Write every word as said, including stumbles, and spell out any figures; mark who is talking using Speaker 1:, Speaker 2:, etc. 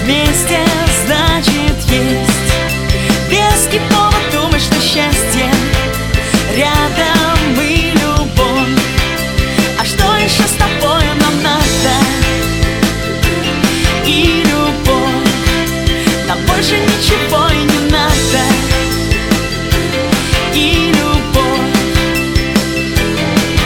Speaker 1: вместе, значит есть веский повод думать, что счастье рядом и любовь. А что еще с тобой нам надо? И любовь, нам больше ничего